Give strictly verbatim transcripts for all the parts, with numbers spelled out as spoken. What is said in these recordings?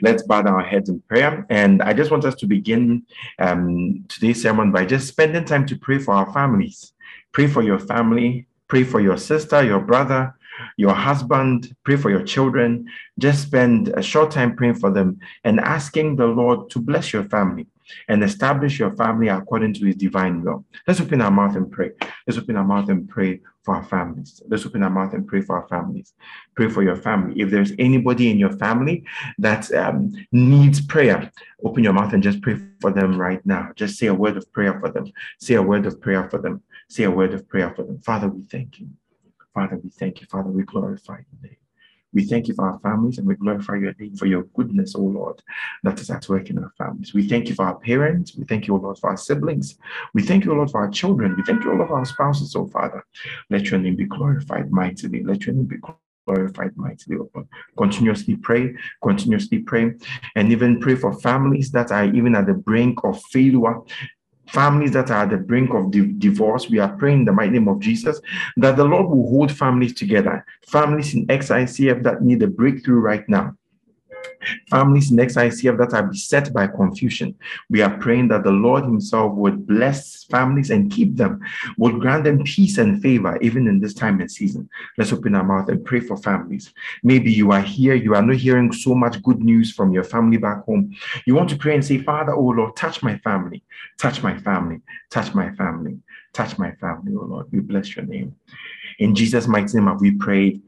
Let's bow down our heads in prayer. And I just want us to begin um, today's sermon by just spending time to pray for our families. Pray for your family. Pray for your sister, your brother, your husband. Pray for your children. Just spend a short time praying for them and asking the Lord to bless your family and establish your family according to his divine will. Let's open our mouth and pray. Let's open our mouth and pray for our families. Let's open our mouth and pray for our families. Pray for your family. If there's anybody in your family that um, needs prayer, open your mouth and just pray for them right now. Just say a word of prayer for them. Say a word of prayer for them. Say a word of prayer for them. Father, we thank you. Father, we thank you. Father, we glorify your name. We thank you for our families and we glorify your name for your goodness, O Lord, that is at work in our families. We thank you for our parents. We thank you, O Lord, for our siblings. We thank you, O Lord, for our children. We thank you, O Lord, for our spouses, O Father. Let your name be glorified mightily. Let your name be glorified mightily, O Lord. Continuously pray, continuously pray, and even pray for families that are even at the brink of failure. Families that are at the brink of di- divorce, we are praying in the mighty name of Jesus that the Lord will hold families together. Families in X I C F that need a breakthrough right now. Families in X I C F that are beset by confusion. We are praying that the Lord himself would bless families and keep them, would grant them peace and favor even in this time and season. Let's open our mouth and pray for families. Maybe you are here, you are not hearing so much good news from your family back home. You want to pray and say, Father, oh Lord, touch my family, touch my family, touch my family, touch my family, oh Lord. We bless your name. In Jesus' mighty name have we prayed.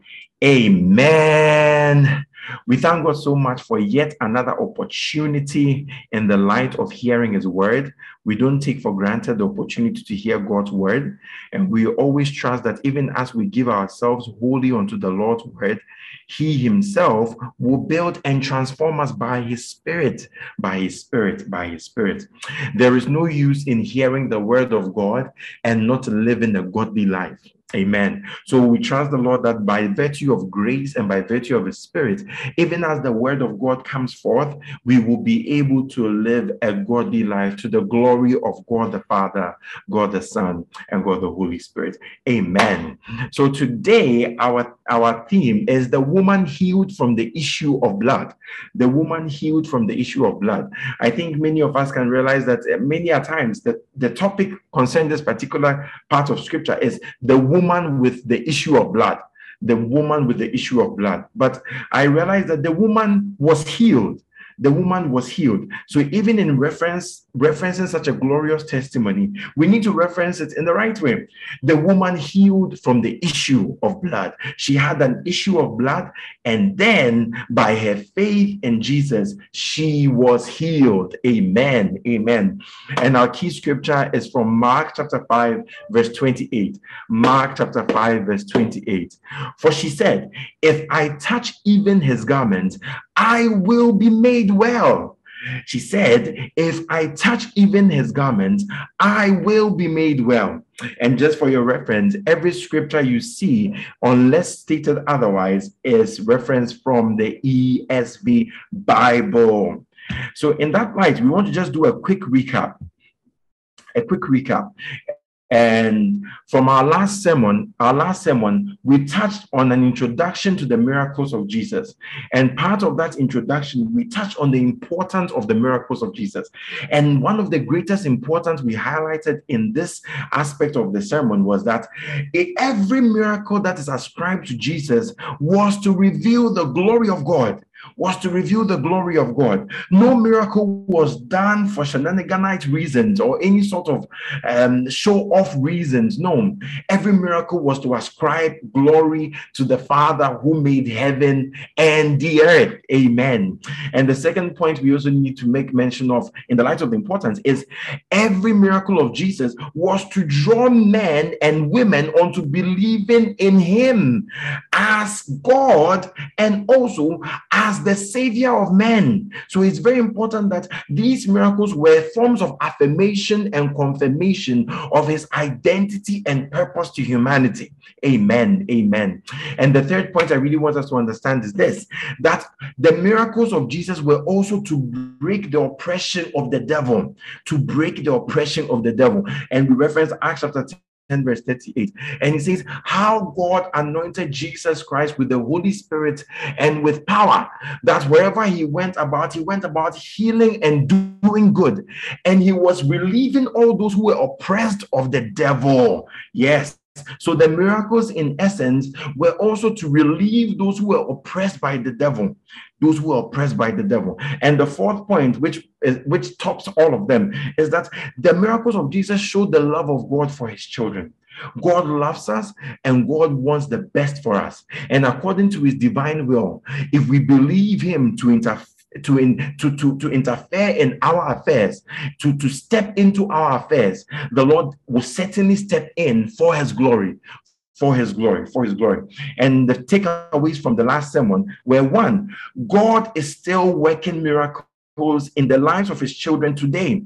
Amen. We thank God so much for yet another opportunity in the light of hearing his word. We don't take for granted the opportunity to hear God's word. And we always trust that even as we give ourselves wholly unto the Lord's word, he himself will build and transform us by his spirit, by his spirit, by his spirit. There is no use in hearing the word of God and not living a godly life. Amen. So we trust the Lord that by virtue of grace and by virtue of his spirit, even as the word of God comes forth, we will be able to live a godly life to the glory of God the Father, God the Son, and God the Holy Spirit. Amen. So today, our, our theme is the woman healed from the issue of blood. The woman healed from the issue of blood. I think many of us can realize that many a times that the topic concerning this particular part of scripture is the woman woman with the issue of blood, the woman with the issue of blood. But I realized that the woman was healed. The woman was healed. So even in reference, referencing such a glorious testimony, we need to reference it in the right way. The woman healed from the issue of blood. She had an issue of blood, and then by her faith in Jesus, she was healed. Amen. Amen. And our key scripture is from Mark chapter five, verse twenty-eight. Mark chapter five, verse twenty-eight. For she said, if I touch even his garment, I will be made well. She said, if I touch even his garment, I will be made well. And just for your reference, every scripture you see, unless stated otherwise, is referenced from the E S V Bible. So in that light, we want to just do a quick recap. A quick recap. And from our last sermon, our last sermon, we touched on an introduction to the miracles of Jesus. And part of that introduction, we touched on the importance of the miracles of Jesus. And one of the greatest importance we highlighted in this aspect of the sermon was that every miracle that is ascribed to Jesus was to reveal the glory of God. was to reveal the glory of God. No miracle was done for shenaniganite reasons or any sort of um, show-off reasons. No, every miracle was to ascribe glory to the Father who made heaven and the earth. Amen. And the second point we also need to make mention of in the light of the importance is every miracle of Jesus was to draw men and women onto believing in him as God and also as the Savior of men. So it's very important that these miracles were forms of affirmation and confirmation of his identity and purpose to humanity. Amen. Amen. And the third point I really want us to understand is this, that the miracles of Jesus were also to break the oppression of the devil, to break the oppression of the devil. And we reference Acts chapter ten, verse thirty-eight. And he says, how God anointed Jesus Christ with the Holy Spirit and with power, that wherever he went about, he went about healing and doing good. And he was relieving all those who were oppressed of the devil. Yes. So the miracles, in essence, were also to relieve those who were oppressed by the devil. Those who are oppressed by the devil. And the fourth point, which is, which tops all of them, is that the miracles of Jesus showed the love of God for his children. God loves us and God wants the best for us. And according to his divine will, if we believe him to interfere, to, in, to, to, to interfere in our affairs, to, to step into our affairs, the Lord will certainly step in for his glory, for his glory, for his glory. And the takeaways from the last sermon were: one, God is still working miracles in the lives of his children today.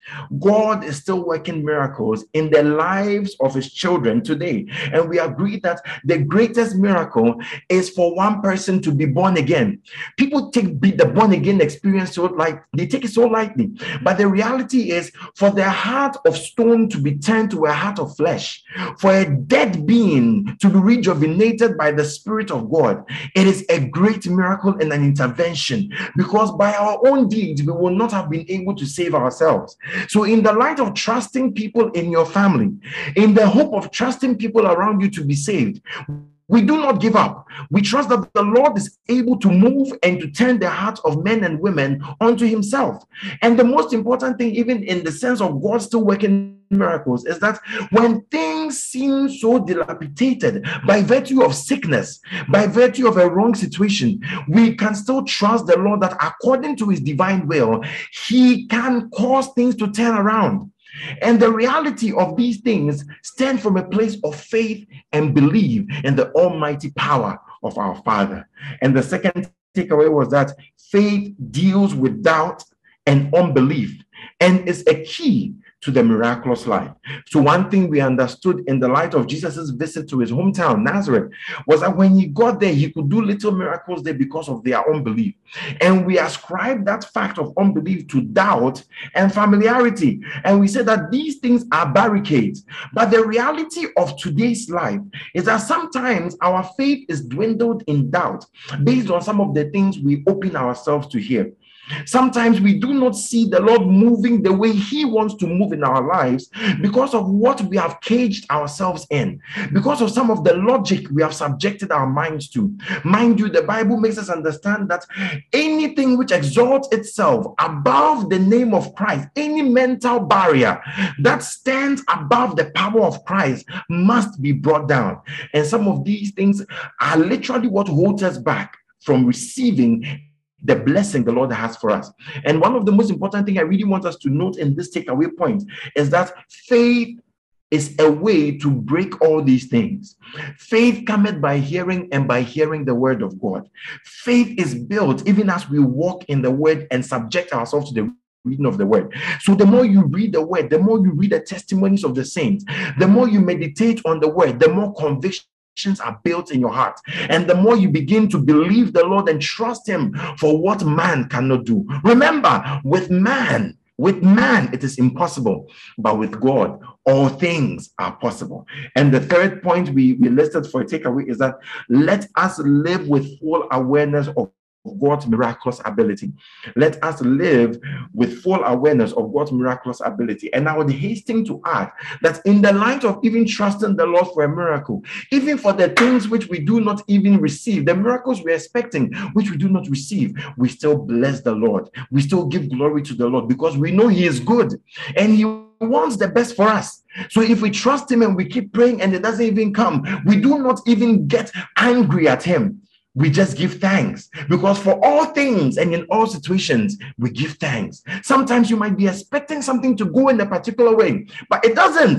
God is still working miracles in the lives of his children today. And we agree that the greatest miracle is for one person to be born again. People take the born again experience so like they take it so lightly. But the reality is, for their heart of stone to be turned to a heart of flesh, for a dead being to be rejuvenated by the Spirit of God, it is a great miracle and an intervention, because by our own deeds, we will not have been able to save ourselves. So in the light of trusting people in your family, in the hope of trusting people around you to be saved, we do not give up. We trust that the Lord is able to move and to turn the hearts of men and women unto himself. And the most important thing, even in the sense of God still working miracles, is that when things seem so dilapidated by virtue of sickness, by virtue of a wrong situation, we can still trust the Lord that according to his divine will, he can cause things to turn around. And the reality of these things stand from a place of faith and belief in the almighty power of our Father. And the second takeaway was that faith deals with doubt and unbelief and is a key to the miraculous life. So one thing we understood in the light of Jesus's visit to his hometown, Nazareth, was that when he got there, he could do little miracles there because of their unbelief. And we ascribe that fact of unbelief to doubt and familiarity. And we said that these things are barricades. But the reality of today's life is that sometimes our faith is dwindled in doubt based on some of the things we open ourselves to hear. Sometimes we do not see the Lord moving the way he wants to move in our lives because of what we have caged ourselves in, because of some of the logic we have subjected our minds to. Mind you, the Bible makes us understand that anything which exalts itself above the name of Christ, any mental barrier that stands above the power of Christ, must be brought down. And some of these things are literally what holds us back from receiving the blessing the Lord has for us. And one of the most important things I really want us to note in this takeaway point is that faith is a way to break all these things. Faith cometh by hearing, and by hearing the word of God. Faith is built even as we walk in the word and subject ourselves to the reading of the word. So the more you read the word, the more you read the testimonies of the saints, the more you meditate on the word, the more conviction are built in your heart, and the more you begin to believe the Lord and trust him for what man cannot do. Remember, with man with man it is impossible, but with God all things are possible. And the third point we, we listed for a takeaway is that let us live with full awareness of God's miraculous ability. Let us live with full awareness of God's miraculous ability. And I would hasten to add that in the light of even trusting the Lord for a miracle, even for the things which we do not even receive, the miracles we're expecting, which we do not receive, we still bless the Lord. We still give glory to the Lord because we know he is good and he wants the best for us. So if we trust him and we keep praying and it doesn't even come, we do not even get angry at him. We just give thanks, because for all things and in all situations, we give thanks. Sometimes you might be expecting something to go in a particular way, but it doesn't.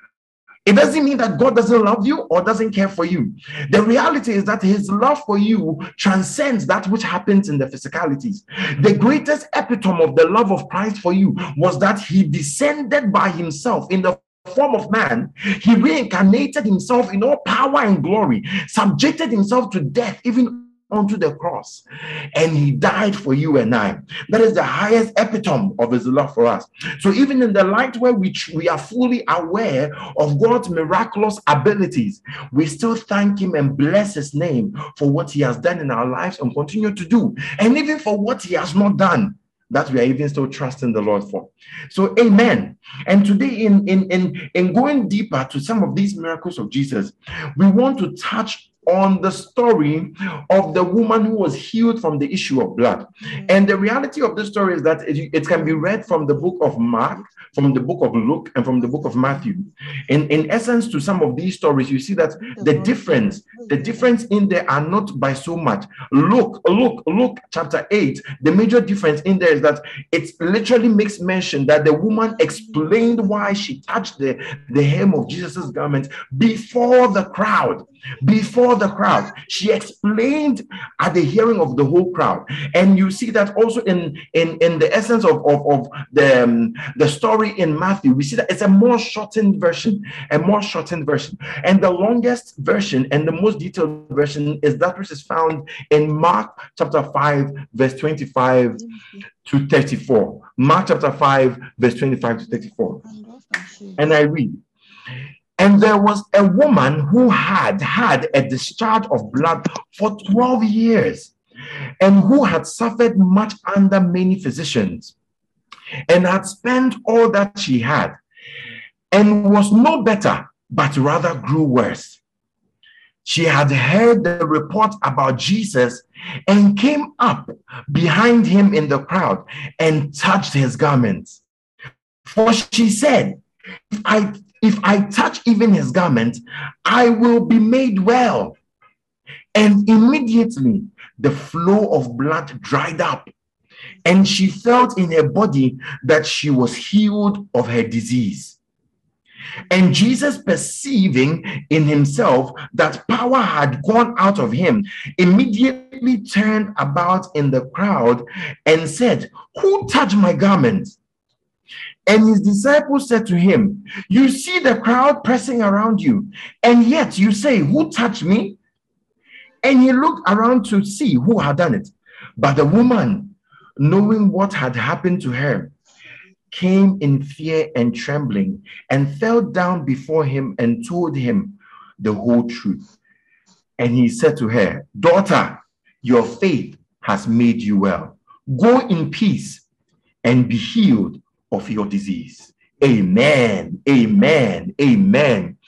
It doesn't mean that God doesn't love you or doesn't care for you. The reality is that his love for you transcends that which happens in the physicalities. The greatest epitome of the love of Christ for you was that he descended by himself in the form of man. He reincarnated himself in all power and glory, subjected himself to death, even onto the cross and he died for you and I. That is the highest epitome of his love for us. So even in the light where we, we are fully aware of God's miraculous abilities, we still thank him and bless his name for what he has done in our lives and continue to do, and even for what he has not done, that we are even still trusting the Lord for. So amen. And today in in in, in going deeper to some of these miracles of Jesus, we want to touch on the story of the woman who was healed from the issue of blood. And the reality of this story is that it, it can be read from the book of Mark, from the book of Luke, and from the book of Matthew. In, in essence, to some of these stories, you see that the difference, the difference in there are not by so much. Luke, Luke, Luke chapter eight, the major difference in there is that it literally makes mention that the woman explained why she touched the, the hem of Jesus's garment before the crowd. Before the crowd, she explained at the hearing of the whole crowd. And you see that also in in in the essence of of, of the um, the story in Matthew. We see that it's a more shortened version, a more shortened version, and the longest version and the most detailed version is that which is found in Mark chapter five, verse twenty-five to thirty-four. Mark chapter five, verse twenty-five to thirty-four, and I read. And there was a woman who had had a discharge of blood for twelve years, and who had suffered much under many physicians, and had spent all that she had, and was no better, but rather grew worse. She had heard the report about Jesus and came up behind him in the crowd and touched his garments. For she said, if I If I touch even his garment, I will be made well. And immediately the flow of blood dried up, and she felt in her body that she was healed of her disease. And Jesus, perceiving in himself that power had gone out of him, immediately turned about in the crowd and said, "Who touched my garment?" And his disciples said to him, "You see the crowd pressing around you, and yet you say, 'Who touched me?'" And he looked around to see who had done it. But the woman, knowing what had happened to her, came in fear and trembling and fell down before him and told him the whole truth. And he said to her, "Daughter, your faith has made you well. Go in peace and be healed of your disease." Amen. Amen. Amen.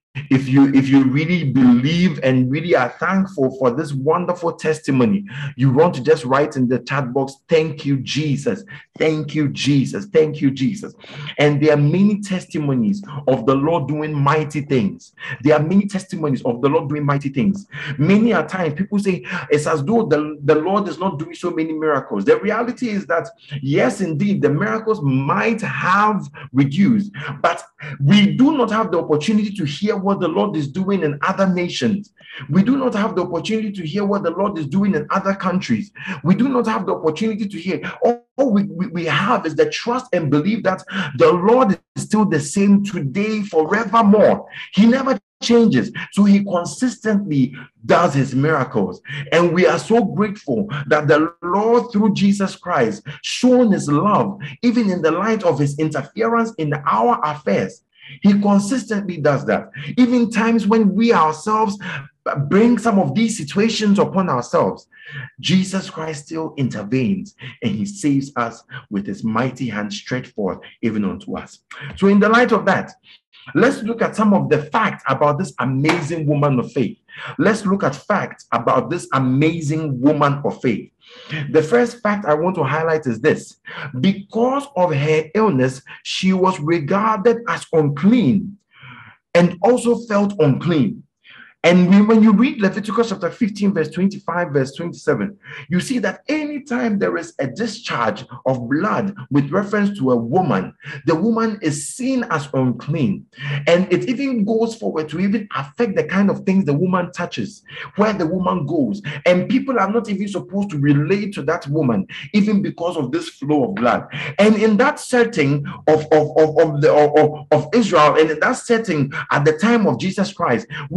If you if you really believe and really are thankful for this wonderful testimony, you want to just write in the chat box, "Thank you, Jesus. Thank you, Jesus. Thank you, Jesus." And there are many testimonies of the Lord doing mighty things. There are many testimonies of the Lord doing mighty things. Many a time people say it's as though the, the Lord is not doing so many miracles. The reality is that, yes, indeed, the miracles might have reduced, but we do not have the opportunity to hear what the Lord is doing in other nations. We do not have the opportunity to hear what the Lord is doing in other countries. We do not have the opportunity to hear. All we, we, we have is the trust and belief that the Lord is still the same today, forevermore. He never changes. So he consistently does his miracles. And we are so grateful that the Lord, through Jesus Christ, shown his love, even in the light of his interference in our affairs. He consistently does that. Even times when we ourselves bring some of these situations upon ourselves, Jesus Christ still intervenes and he saves us with his mighty hand stretched forth even unto us. So in the light of that, let's look at some of the facts about this amazing woman of faith. Let's look at facts about this amazing woman of faith. The first fact I want to highlight is this: because of her illness, she was regarded as unclean and also felt unclean. And we, when you read Leviticus chapter fifteen, verse twenty-five, verse twenty-seven, you see that anytime there is a discharge of blood with reference to a woman, the woman is seen as unclean. And it even goes forward to even affect the kind of things the woman touches, where the woman goes. And people are not even supposed to relate to that woman, even because of this flow of blood. And in that setting of, of, of, of, the, of, of Israel, and in that setting at the time of Jesus Christ, we see that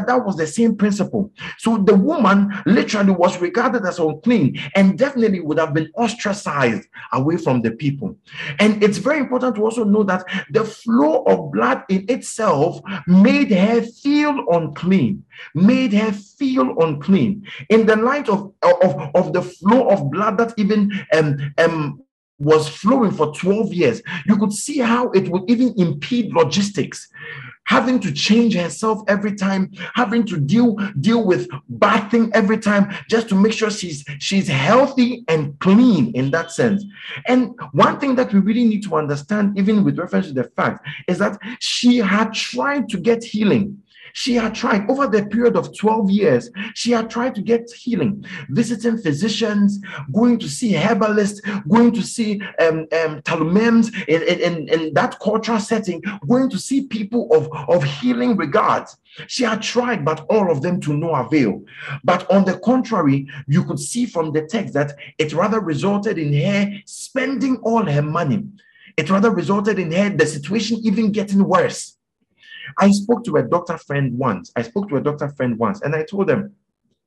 that that was the same principle. So the woman literally was regarded as unclean and definitely would have been ostracized away from the people. And it's very important to also know that the flow of blood in itself made her feel unclean, made her feel unclean in the light of, of, of the flow of blood that even um, um, was flowing for twelve years. You could see how it would even impede logistics, having to change herself every time, having to deal deal with bathing every time just to make sure she's she's healthy and clean in that sense. And one thing that we really need to understand, even with reference to the fact, is that she had tried to get healing. She had tried over the period of twelve years, she had tried to get healing, visiting physicians, going to see herbalists, going to see um, um, Talumems in, in, in that cultural setting, going to see people of, of healing regards. She had tried, but all of them to no avail. But on the contrary, you could see from the text that it rather resulted in her spending all her money. It rather resulted in her, the situation even getting worse. I spoke to a doctor friend once. I spoke to a doctor friend once, and I told them,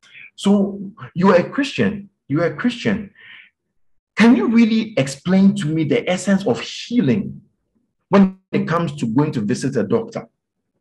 so you are a Christian. You are a Christian. Can you really explain to me the essence of healing when it comes to going to visit a doctor?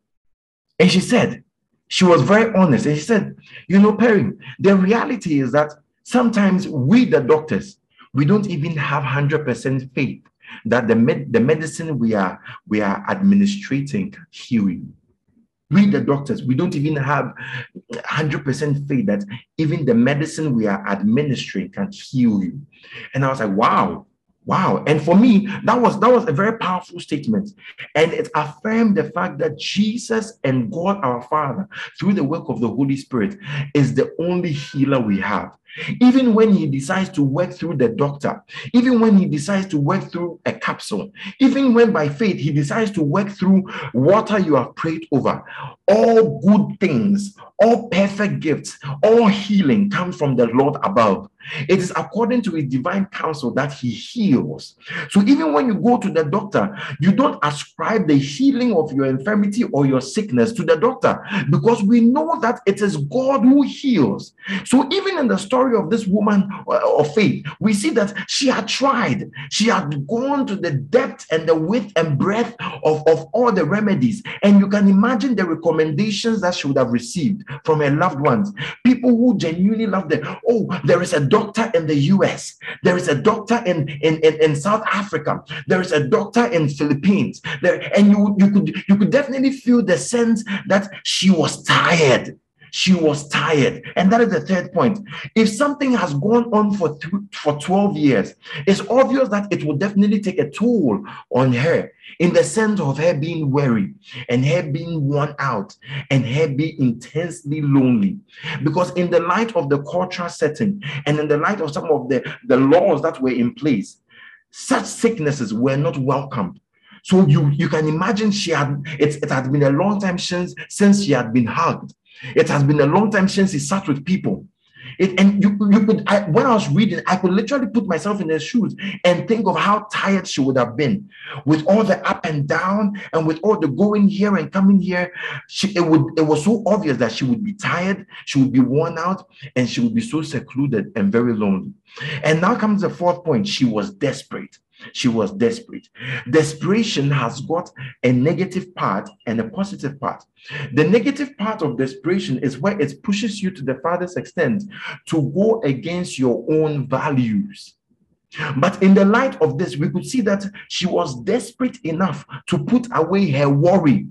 And she said, she was very honest. And she said, you know, Perry, the reality is that sometimes we, the doctors, we don't even have one hundred percent faith that the med- the medicine we are we are administrating can heal you. We, the doctors, we don't even have one hundred percent faith that even the medicine we are administering can heal you. And I was like, wow, wow. And for me, that was that was a very powerful statement. And it affirmed the fact that Jesus and God our Father, through the work of the Holy Spirit, is the only healer we have. Even when he decides to work through the doctor, even when he decides to work through a capsule, even when by faith he decides to work through water you have prayed over, all good things, all perfect gifts, all healing comes from the Lord above. It is according to his divine counsel that he heals. So even when you go to the doctor, you don't ascribe the healing of your infirmity or your sickness to the doctor, because we know that it is God who heals. So even in the story of this woman of faith, we see that she had tried. She had gone to the depth and the width and breadth of, of all the remedies. And you can imagine the recommendations that she would have received from her loved ones. People who genuinely love them. Oh, there is a doctor in the U S. There is a doctor in, in, in, in South Africa. There is a doctor in Philippines. There, and you, you could you could definitely feel the sense that she was tired. She was tired. And that is the third point. If something has gone on for, th- for twelve years, it's obvious that it will definitely take a toll on her, in the sense of her being weary and her being worn out and her being intensely lonely. Because in the light of the cultural setting and in the light of some of the, the laws that were in place, such sicknesses were not welcomed. So you, you can imagine she had it, it had been a long time since, since she had been hugged. It has been a long time since he sat with people. It, and you, you could, I, when I was reading, I could literally put myself in her shoes and think of how tired she would have been with all the up and down and with all the going here and coming here. She, it would, it was so obvious that she would be tired, she would be worn out, and she would be so secluded and very lonely. And now comes the fourth point. She was desperate. She was desperate. Desperation has got a negative part and a positive part. The negative part of desperation is where it pushes you to the farthest extent to go against your own values. But in the light of this, we could see that she was desperate enough to put away her worry.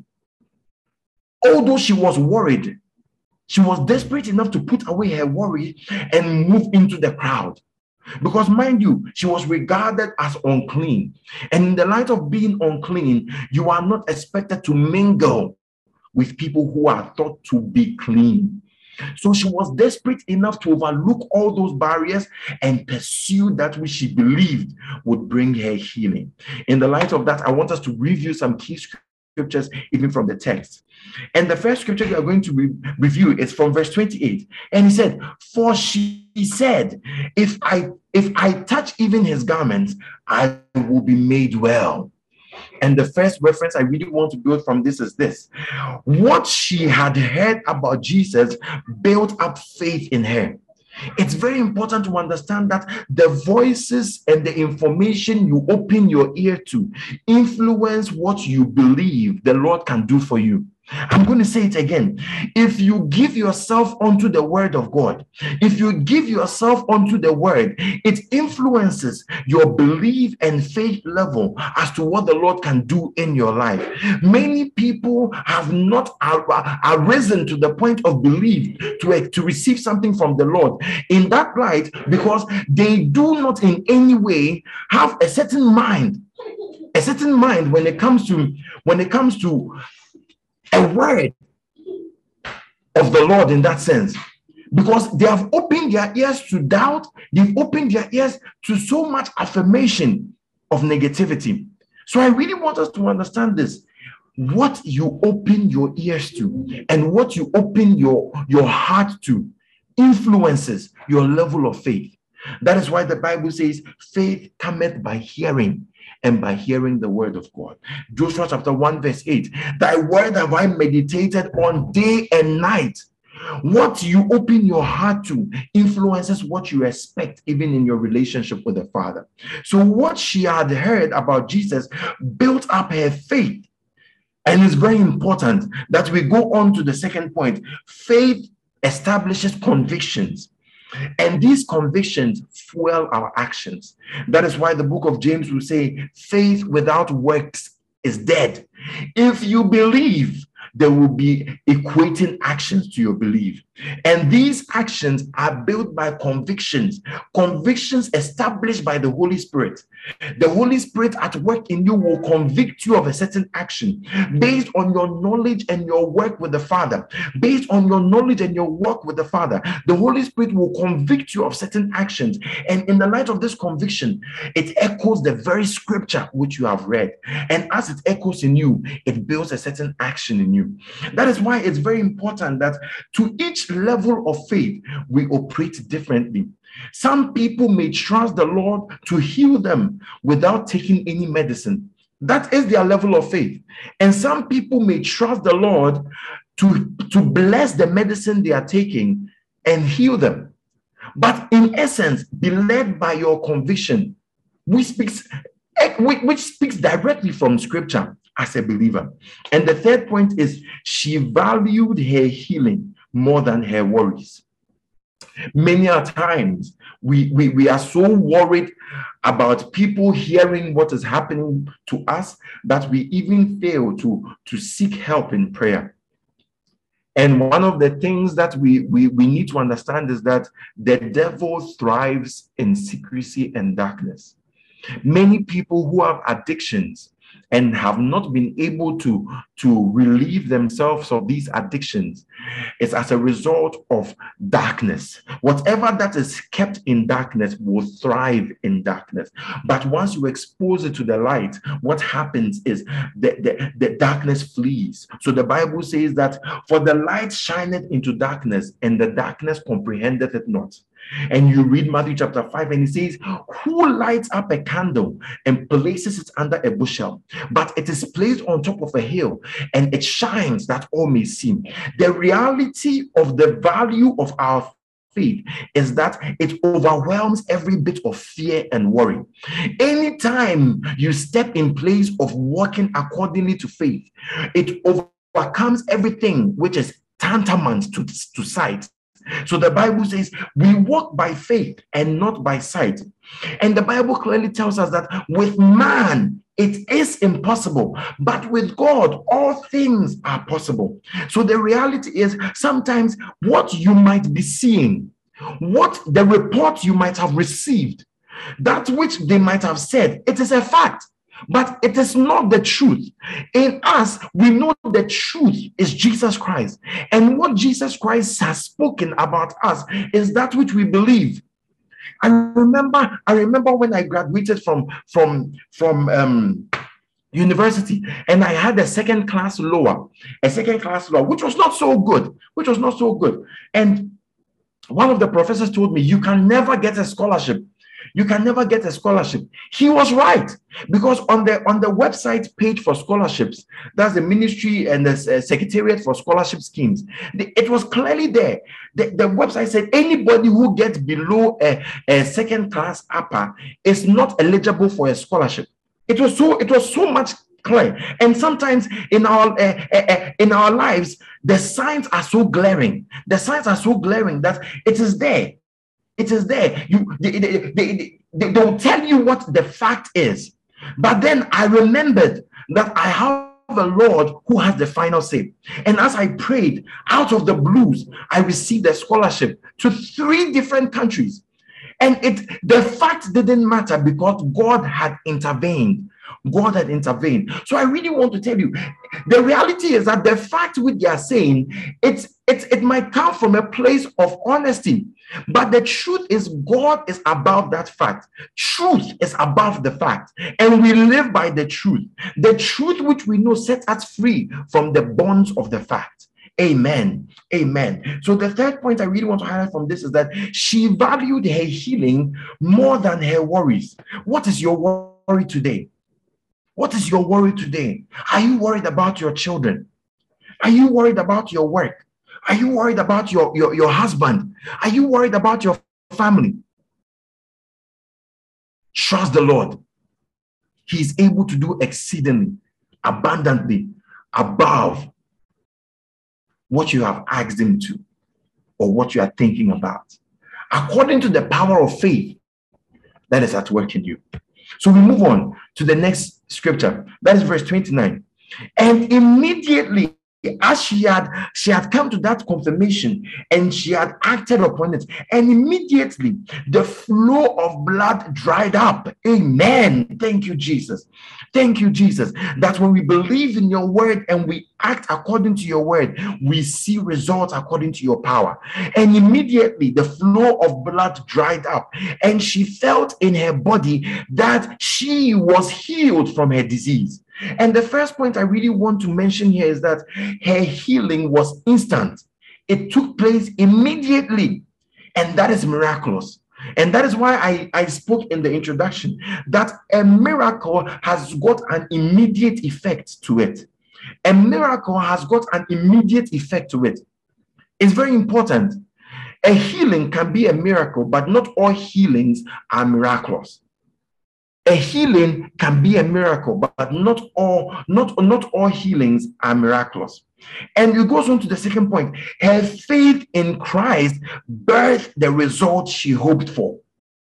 Although she was worried, she was desperate enough to put away her worry and move into the crowd. Because mind you, she was regarded as unclean. And in the light of being unclean, you are not expected to mingle with people who are thought to be clean. So she was desperate enough to overlook all those barriers and pursue that which she believed would bring her healing. In the light of that, I want us to review some key scriptures even from the text. And the first scripture we are going to re- review is from verse twenty-eight. And he said, for she said, if I if I touch even his garments, I will be made well. And the first reference I really want to build from this is this: what she had heard about Jesus built up faith in her. It's very important to understand that the voices and the information you open your ear to influence what you believe the Lord can do for you. I'm going to say it again. If you give yourself onto the word of God, if you give yourself onto the word, it influences your belief and faith level as to what the Lord can do in your life. Many people have not arisen to the point of belief to, to receive something from the Lord in that light, because they do not in any way have a certain mind, a certain mind when it comes to when it comes to a word of the Lord in that sense, because they have opened their ears to doubt, they've opened their ears to so much affirmation of negativity. So I really want us to understand this: what you open your ears to and what you open your, your heart to influences your level of faith. That is why the Bible says faith cometh by hearing, and by hearing the word of God. Joshua chapter one verse eight, thy word have I meditated on day and night. What you open your heart to influences what you expect, even in your relationship with the Father. So what she had heard about Jesus built up her faith. And it's very important that we go on to the second point. Faith establishes convictions, and these convictions fuel our actions. That is why the book of James will say, faith without works is dead. If you believe, there will be equating actions to your belief. And these actions are built by convictions, convictions established by the Holy Spirit. The Holy Spirit at work in you will convict you of a certain action based on your knowledge and your work with the Father. Based on your knowledge and your work with the Father, the Holy Spirit will convict you of certain actions. And in the light of this conviction, it echoes the very scripture which you have read. And as it echoes in you, it builds a certain action in you. That is why it's very important that to each level of faith, we operate differently. Some people may trust the Lord to heal them without taking any medicine. That is their level of faith. And some people may trust the Lord to, to bless the medicine they are taking and heal them. But in essence, be led by your conviction, which speaks, which speaks directly from scripture as a believer. And the third point is she valued her healing more than her worries. Many a times we, we, we are so worried about people hearing what is happening to us that we even fail to, to seek help in prayer. And one of the things that we, we, we need to understand is that the devil thrives in secrecy and darkness. Many people who have addictions and have not been able to, to relieve themselves of these addictions, it's as a result of darkness. Whatever that is kept in darkness will thrive in darkness. But once you expose it to the light, what happens is the, the, the darkness flees. So the Bible says that, for the light shineth into darkness, and the darkness comprehendeth it not. And you read Matthew chapter five, and it says, who lights up a candle and places it under a bushel, but it is placed on top of a hill, and it shines that all may see. The reality of the value of our faith is that it overwhelms every bit of fear and worry. Anytime you step in place of walking accordingly to faith, it overcomes everything which is tantamount to, to sight. So the Bible says we walk by faith and not by sight. And the Bible clearly tells us that with man, it is impossible, but with God, all things are possible. So the reality is, sometimes what you might be seeing, what the report you might have received, that which they might have said, it is a fact, but it is not the truth. In us, we know the truth is Jesus Christ. And what Jesus Christ has spoken about us is that which we believe. I remember, I remember when I graduated from, from, from um, university, and I had a second class lower, a second class lower, which was not so good, which was not so good. And one of the professors told me, you can never get a scholarship. You can never get a scholarship. He was right, because on the on the website page for scholarships, that's the ministry and the uh, secretariat for scholarship schemes, the, it was clearly there. The, the website said anybody who gets below a, a second class upper is not eligible for a scholarship. It was so it was so much clear. And sometimes in our uh, uh, uh, in our lives, the signs are so glaring. The signs are so glaring that it is there. It is there. You they, they, they, they, they don't tell you what the fact is. But then I remembered that I have a Lord who has the final say. And as I prayed, out of the blues, I received a scholarship to three different countries. And it the fact didn't matter, because God had intervened. God had intervened. So I really want to tell you, the reality is that the fact which they are saying, it's it, it might come from a place of honesty. But the truth is, God is above that fact. Truth is above the fact. And we live by the truth. The truth which we know sets us free from the bonds of the fact. Amen. Amen. So the third point I really want to highlight from this is that she valued her healing more than her worries. What is your worry today? What is your worry today? Are you worried about your children? Are you worried about your work? Are you worried about your, your, your husband? Are you worried about your family? Trust the Lord. He is able to do exceedingly, abundantly, above what you have asked him to, or what you are thinking about, according to the power of faith that is at work in you. So we move on to the next scripture. That is verse twenty-nine. And immediately, as she had she had come to that confirmation and she had acted upon it, and immediately the flow of blood dried up. Amen. Thank you, Jesus. Thank you, Jesus. That when we believe in your word and we act according to your word, we see results according to your power. And immediately the flow of blood dried up, and she felt in her body that she was healed from her disease. And the first point I really want to mention here is that her healing was instant. It took place immediately, and that is miraculous. And that is why I, I spoke in the introduction that a miracle has got an immediate effect to it. A miracle has got an immediate effect to it. It's very important. A healing can be a miracle, but not all healings are miraculous. A healing can be a miracle, but not all, not, not all healings are miraculous. And it goes on to the second point. Her faith in Christ birthed the result she hoped for.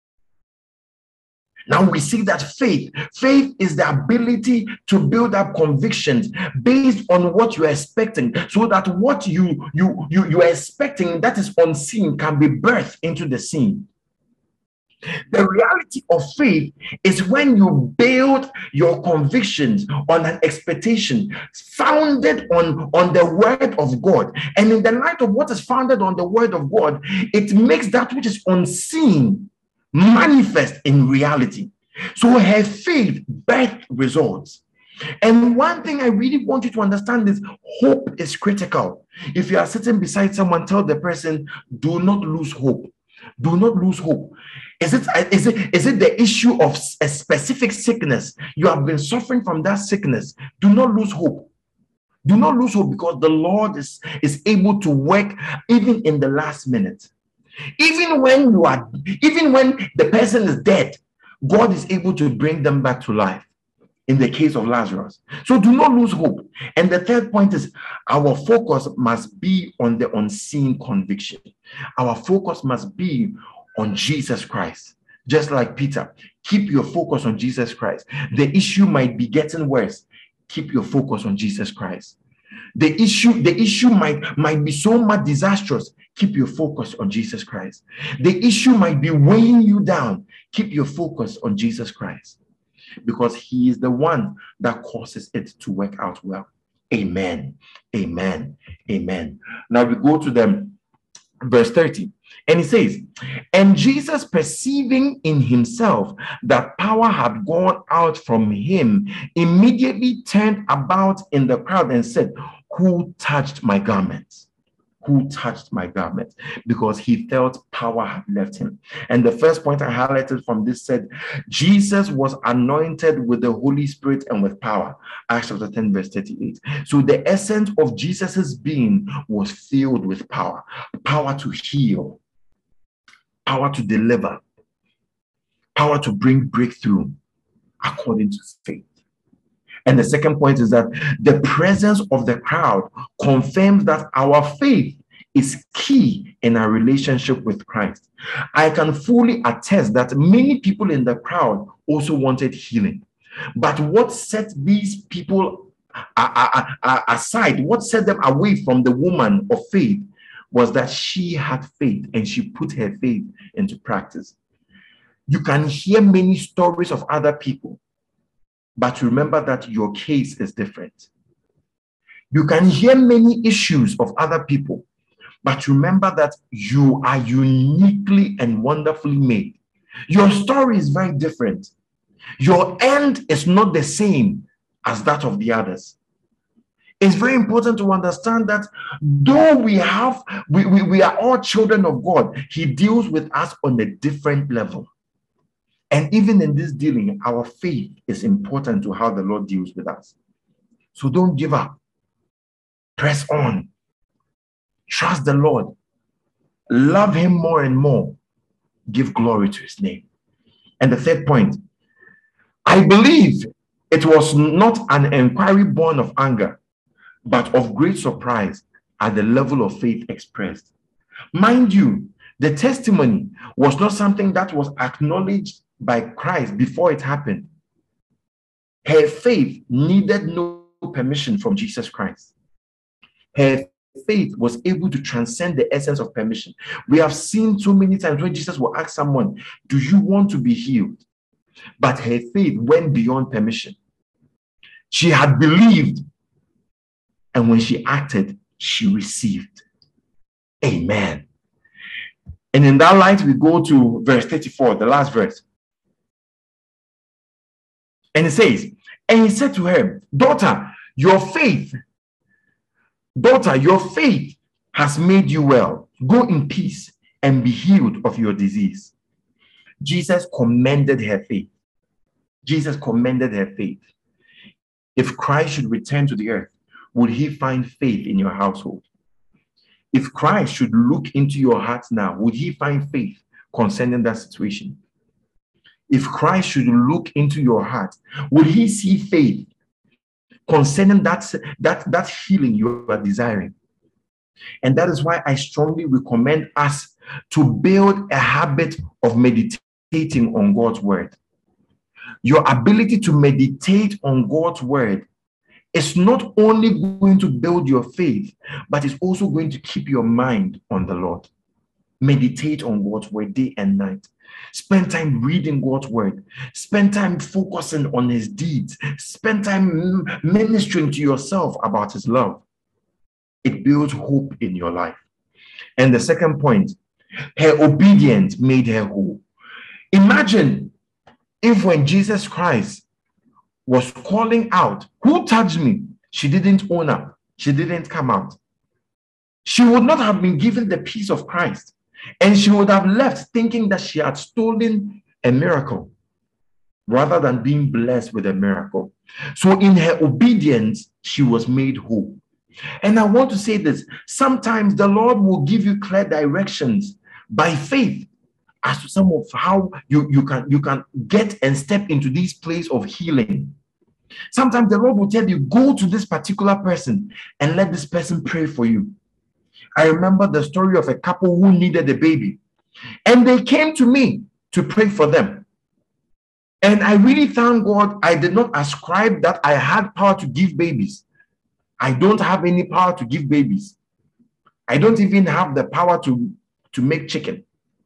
Now we see that faith, faith is the ability to build up convictions based on what you are expecting, so that what you, you, you, you are expecting that is unseen can be birthed into the scene. The reality of faith is when you build your convictions on an expectation founded on, on the word of God. And in the light of what is founded on the word of God, it makes that which is unseen manifest in reality. So her faith birthed results. And one thing I really want you to understand is hope is critical. If you are sitting beside someone, tell the person, do not lose hope. Do not lose hope. Is it, is it, is it the issue of a specific sickness? You have been suffering from that sickness. Do not lose hope. Do not lose hope, because the Lord is, is able to work even in the last minute. Even when you are, even when the person is dead, God is able to bring them back to life. In the case of Lazarus. So do not lose hope. And the third point is our focus must be on the unseen conviction. Our focus must be on Jesus Christ. Just like Peter, keep your focus on Jesus Christ. The issue might be getting worse. Keep your focus on Jesus Christ. The issue, the issue might, might be so much disastrous. Keep your focus on Jesus Christ. The issue might be weighing you down. Keep your focus on Jesus Christ, because he is the one that causes it to work out well. Amen. Amen. Amen. Now we go to the verse thirty. And he says, and Jesus, perceiving in himself that power had gone out from him, immediately turned about in the crowd and said, who touched my garments? who touched my garment, because he felt power had left him. And the first point I highlighted from this said, Jesus was anointed with the Holy Spirit and with power. Acts chapter ten, verse thirty-eight. So the essence of Jesus's being was filled with power, power to heal, power to deliver, power to bring breakthrough according to faith. And the second point is that the presence of the crowd confirms that our faith is key in our relationship with Christ. I can fully attest that many people in the crowd also wanted healing. But what set these people aside, what set them away from the woman of faith, was that she had faith and she put her faith into practice. You can hear many stories of other people, but remember that your case is different. You can hear many issues of other people, but remember that you are uniquely and wonderfully made. Your story is very different. Your end is not the same as that of the others. It's very important to understand that though we have, we, we, we are all children of God, he deals with us on a different level. And even in this dealing, our faith is important to how the Lord deals with us. So don't give up. Press on. Trust the Lord. Love him more and more. Give glory to his name. And the third point, I believe it was not an inquiry born of anger, but of great surprise at the level of faith expressed. Mind you, the testimony was not something that was acknowledged by Christ before it happened. Her faith needed no permission from Jesus Christ. Her faith was able to transcend the essence of permission. We have seen so many times when Jesus will ask someone, do you want to be healed? But her faith went beyond permission. She had believed, and when she acted, she received. Amen. And in that light, we go to verse thirty-four, the last verse. And it says, and he said to her, daughter, your faith, daughter, your faith has made you well. Go in peace and be healed of your disease. Jesus commended her faith. Jesus commended her faith. If Christ should return to the earth, would he find faith in your household? If Christ should look into your heart now, would he find faith concerning that situation? If Christ should look into your heart, would he see faith concerning that, that, that healing you are desiring? And that is why I strongly recommend us to build a habit of meditating on God's word. Your ability to meditate on God's word is not only going to build your faith, but it's also going to keep your mind on the Lord. Meditate on God's word day and night. Spend time reading God's word. Spend time focusing on his deeds. Spend time ministering to yourself about his love. It builds hope in your life. And the second point, her obedience made her whole. Imagine if when Jesus Christ was calling out, who touched me? She didn't own up. She didn't come out. She would not have been given the peace of Christ. And she would have left thinking that she had stolen a miracle rather than being blessed with a miracle. So in her obedience, she was made whole. And I want to say this, sometimes the Lord will give you clear directions by faith as to some of how you, you, can, you can get and step into this place of healing. Sometimes the Lord will tell you, go to this particular person and let this person pray for you. I remember the story of a couple who needed a baby, and they came to me to pray for them. And I really thank God I did not ascribe that I had power to give babies. I don't have any power to give babies. I don't even have the power to, to make chicken.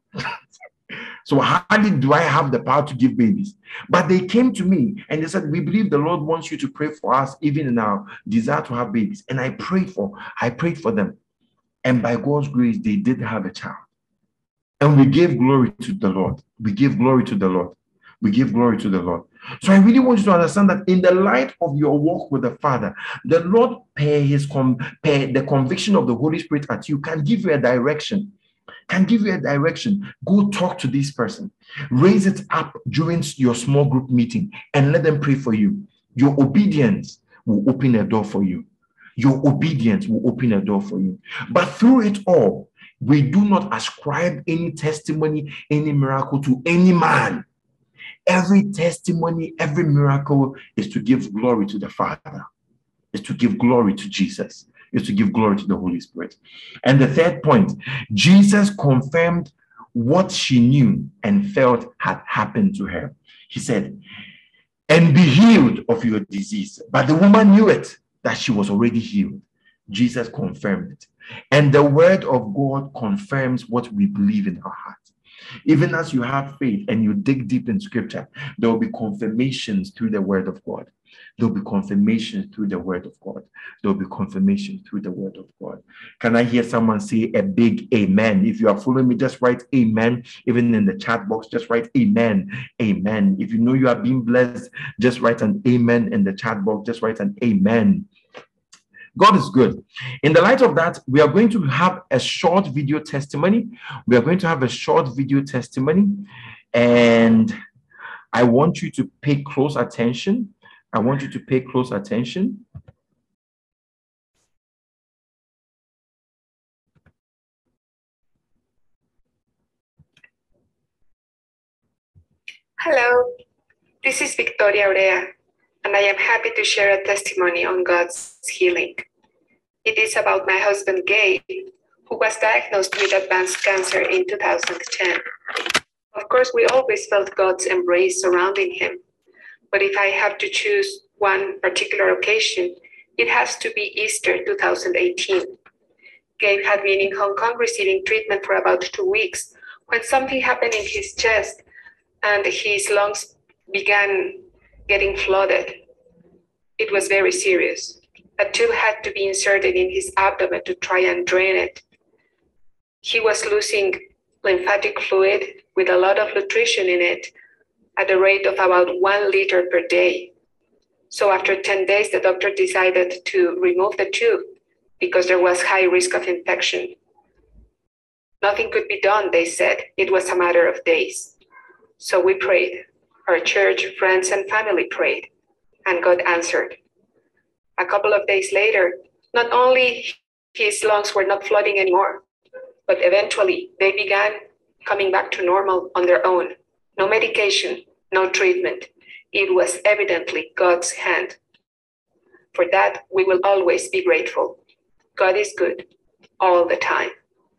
So hardly do I have the power to give babies. But they came to me and they said, we believe the Lord wants you to pray for us, even in our desire to have babies. And I prayed for, I prayed for them. And by God's grace, they did have a child. And we gave glory to the Lord. We gave glory to the Lord. We give glory to the Lord. So I really want you to understand that in the light of your walk with the Father, the Lord, per his com- per the conviction of the Holy Spirit at you, can give you a direction. Can give you a direction. Go talk to this person. Raise it up during your small group meeting and let them pray for you. Your obedience will open a door for you. Your obedience will open a door for you. But through it all, we do not ascribe any testimony, any miracle to any man. Every testimony, every miracle is to give glory to the Father, is to give glory to Jesus, is to give glory to the Holy Spirit. And the third point, Jesus confirmed what she knew and felt had happened to her. He said, and be healed of your disease. But the woman knew it, that she was already healed. Jesus confirmed it. And the word of God confirms what we believe in our heart. Even as you have faith and you dig deep in scripture, there will be confirmations through the word of God. There will be confirmations through the word of God. There will be confirmation through the word of God. Can I hear someone say a big amen? If you are following me, just write amen. Even in the chat box, just write amen. Amen. If you know you are being blessed, just write an amen in the chat box. Just write an amen. God is good. In the light of that, we are going to have a short video testimony. We are going to have a short video testimony. And I want you to pay close attention. I want you to pay close attention. Hello, this is Victoria Urea, and I am happy to share a testimony on God's healing. It is about my husband, Gabe, who was diagnosed with advanced cancer in two thousand ten. Of course, we always felt God's embrace surrounding him. But if I have to choose one particular occasion, it has to be Easter two thousand eighteen. Gabe had been in Hong Kong receiving treatment for about two weeks when something happened in his chest and his lungs began getting flooded. It was very serious. A tube had to be inserted in his abdomen to try and drain it. He was losing lymphatic fluid with a lot of nutrition in it at a rate of about one liter per day. So after ten days, the doctor decided to remove the tube because there was high risk of infection. Nothing could be done, they said. It was a matter of days. So we prayed. Our church, friends, and family prayed, and God answered. A couple of days later, not only his lungs were not flooding anymore, but eventually they began coming back to normal on their own. No medication, no treatment. It was evidently God's hand. For that, we will always be grateful. God is good all the time.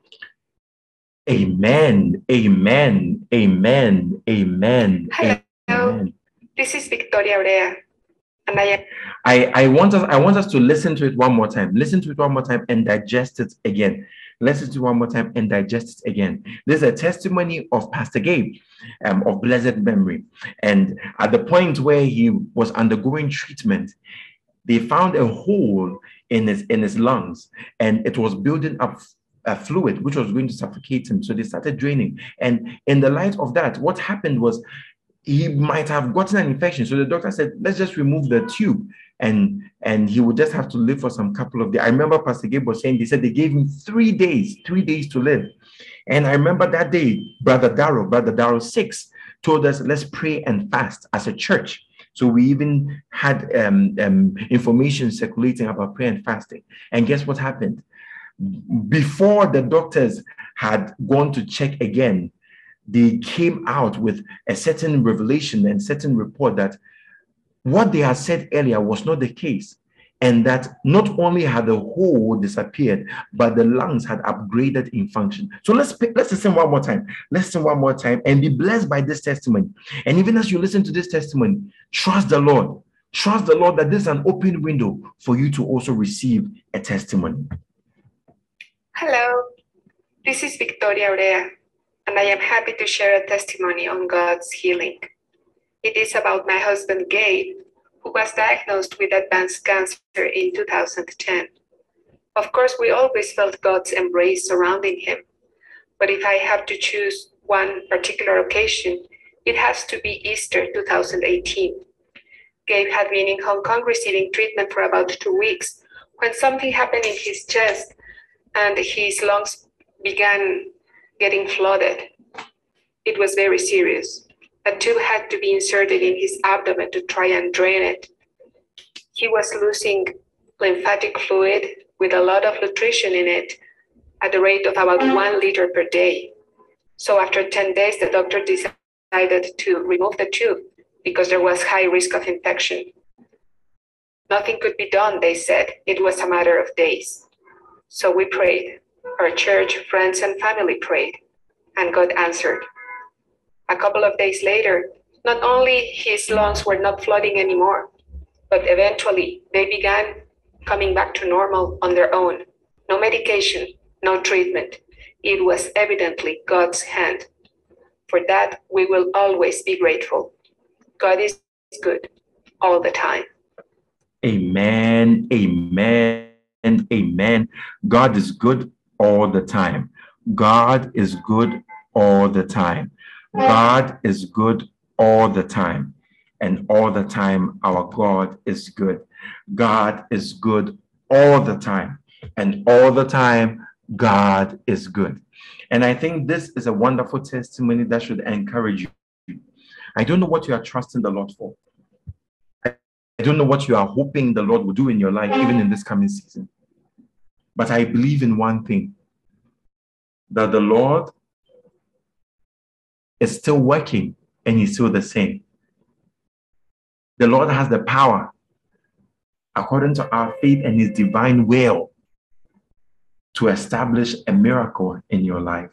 Amen, amen, amen, amen. Hello, amen. This is Victoria Urea. And I, am- I, I want us I want us to listen to it one more time. Listen to it one more time and digest it again. Listen to it one more time and digest it again. There's a testimony of Pastor Gabe um, of blessed memory. And at the point where he was undergoing treatment, they found a hole in his in his lungs, and it was building up a fluid which was going to suffocate him. So they started draining. And in the light of that, what happened was he might have gotten an infection. So the doctor said, let's just remove the tube, and and he would just have to live for some couple of days. I remember Pastor Gabe was saying, they said they gave him three days, three days to live. And I remember that day, Brother Darrell, Brother Darrell six told us, let's pray and fast as a church. So we even had um, um, information circulating about prayer and fasting. And guess what happened? Before the doctors had gone to check again, they came out with a certain revelation and certain report that what they had said earlier was not the case. And that not only had the hole disappeared, but the lungs had upgraded in function. So let's let's listen one more time. Let's listen one more time and be blessed by this testimony. And even as you listen to this testimony, trust the Lord. Trust the Lord that this is an open window for you to also receive a testimony. Hello, this is Victoria Urea, and I am happy to share a testimony on God's healing. It is about my husband, Gabe, who was diagnosed with advanced cancer in two thousand ten. Of course, we always felt God's embrace surrounding him. But if I have to choose one particular occasion, It has to be Easter two thousand eighteen. Gabe had been in Hong Kong receiving treatment for about two weeks when something happened in his chest and his lungs began getting flooded. It was very serious. A tube had to be inserted in his abdomen to try and drain it. He was losing lymphatic fluid with a lot of nutrition in it at the rate of about one liter per day. So after ten days, the doctor decided to remove the tube because there was high risk of infection. Nothing could be done, they said. It was a matter of days. So we prayed. Our church, friends, and family prayed, and God answered. A couple of days later, not only his lungs were not flooding anymore, but eventually they began coming back to normal on their own. No medication, no treatment. It was evidently God's hand. For that, we will always be grateful. God is good all the time. Amen, amen, and amen. God is good all the time. God is good all the time. God is good all the time. And all the time, our God is good. God is good all the time. And all the time, God is good. And I think this is a wonderful testimony that should encourage you. I don't know what you are trusting the Lord for. I don't know what you are hoping the Lord will do in your life, even in this coming season. But I believe in one thing, that the Lord is still working and he's still the same. The Lord has the power, according to our faith and his divine will, to establish a miracle in your life.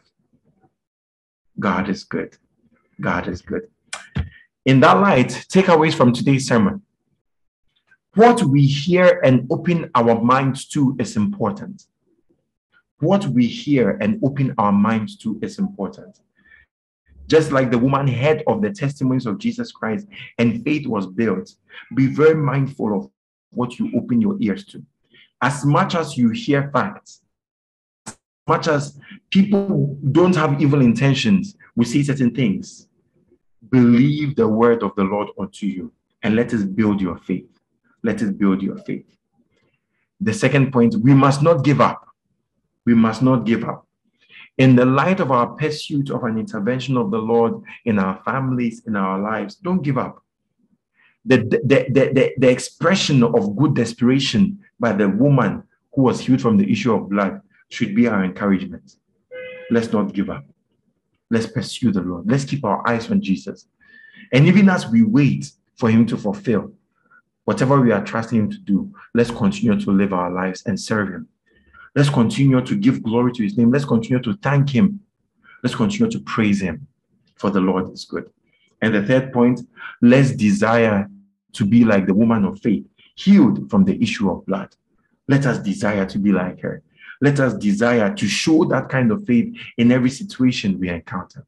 God is good. God is good. In that light, takeaways from today's sermon. What we hear and open our minds to is important. What we hear and open our minds to is important. Just like the woman heard of the testimonies of Jesus Christ and faith was built, be very mindful of what you open your ears to. As much as you hear facts, as much as people don't have evil intentions, we say certain things, believe the word of the Lord unto you and let it build your faith. Let it build your faith. The second point, we must not give up. We must not give up. In the light of our pursuit of an intervention of the Lord in our families, in our lives, don't give up. The, the, the, the, the expression of good desperation by the woman who was healed from the issue of blood should be our encouragement. Let's not give up. Let's pursue the Lord. Let's keep our eyes on Jesus. And even as we wait for him to fulfill whatever we are trusting him to do, let's continue to live our lives and serve him. Let's continue to give glory to his name. Let's continue to thank him. Let's continue to praise him, for the Lord is good. And the third point, let's desire to be like the woman of faith, healed from the issue of blood. Let us desire to be like her. Let us desire to show that kind of faith in every situation we encounter.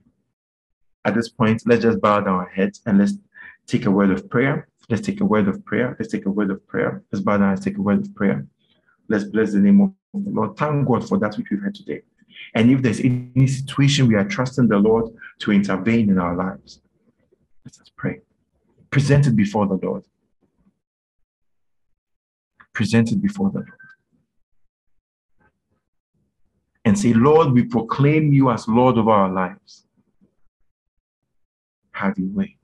At this point, let's just bow down our heads and let's take a word of prayer. Let's take a word of prayer. Let's take a word of prayer. Let's bow down and take a word of prayer. Let's bless the name of the Lord. Thank God for that which we've heard today. And if there's any situation we are trusting the Lord to intervene in our lives, let us pray. Present it before the Lord. Present it before the Lord. And say, Lord, we proclaim you as Lord of our lives. Have your way.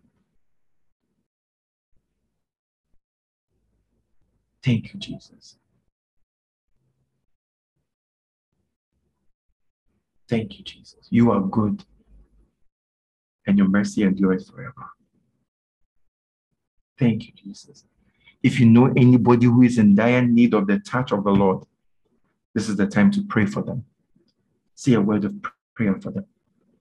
Thank you, Jesus. Thank you, Jesus. You are good, and your mercy endures forever. Thank you, Jesus. If you know anybody who is in dire need of the touch of the Lord, this is the time to pray for them. Say a word of prayer for them.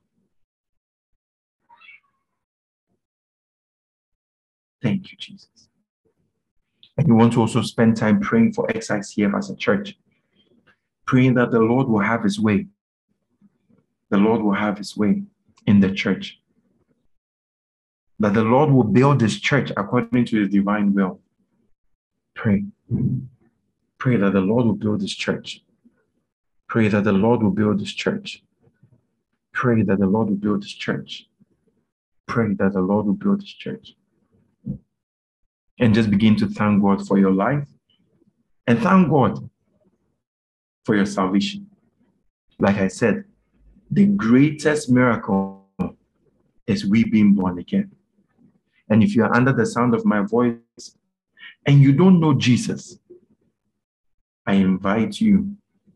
Thank you, Jesus. And you want to also spend time praying for X I C F as a church, praying that the Lord will have his way. The Lord will have his way in the church. That the Lord will build his church according to his divine will. Pray. Pray that the Lord will build his church. Pray that the Lord will build his church. Pray that the Lord will build his church. pray that the Lord will build his church. And just begin to thank God for your life. And thank God for your salvation. Like I said, the greatest miracle is we being born again. And if you are under the sound of my voice and you don't know Jesus, I invite you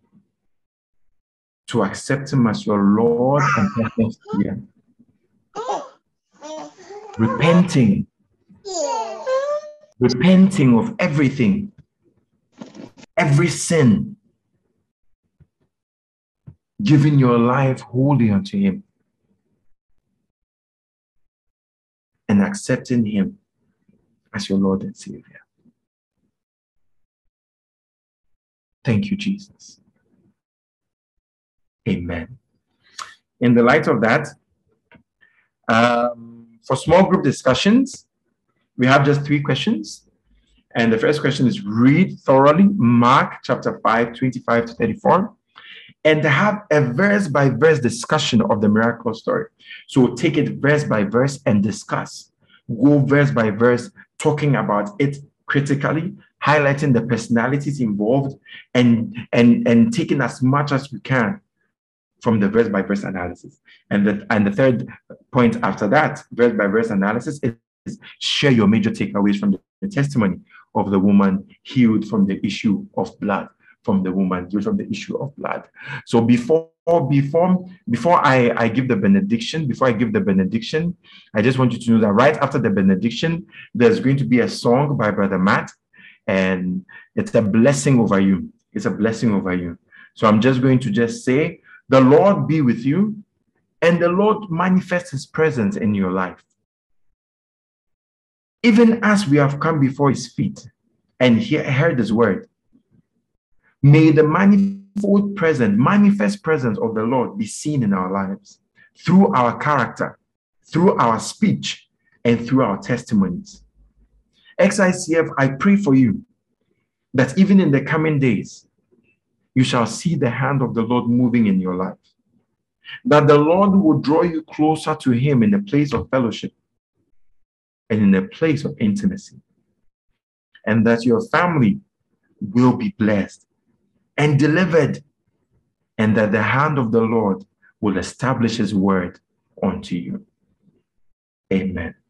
to accept him as your Lord and personal Savior. Repenting. Repenting of everything. Every sin. Giving your life wholly unto him. And accepting him as your Lord and Savior. Thank you, Jesus. Amen. In the light of that, um, for small group discussions, we have just three questions. And the first question is, read thoroughly Mark chapter five, twenty-five to thirty-four, and have a verse by verse discussion of the miracle story. So take it verse by verse and discuss. Go verse by verse, talking about it critically, highlighting the personalities involved, and, and, and taking as much as we can from the verse by verse analysis. And the, and the third point after that, verse by verse analysis, is share your major takeaways from the, the testimony of the woman healed from the issue of blood. From the woman healed from the issue of blood. So before before before I, I give the benediction, before I give the benediction, I just want you to know that right after the benediction, there's going to be a song by Brother Matt, and it's a blessing over you. It's a blessing over you. So I'm just going to just say, the Lord be with you, and the Lord manifest his presence in your life. Even as we have come before his feet and hear, heard his word, may the manifold presence, manifest presence of the Lord be seen in our lives through our character, through our speech, and through our testimonies. X I C F, I pray for you that even in the coming days, you shall see the hand of the Lord moving in your life. That the Lord will draw you closer to him in a place of fellowship and in a place of intimacy. And that your family will be blessed and delivered, and that the hand of the Lord will establish his word unto you. Amen.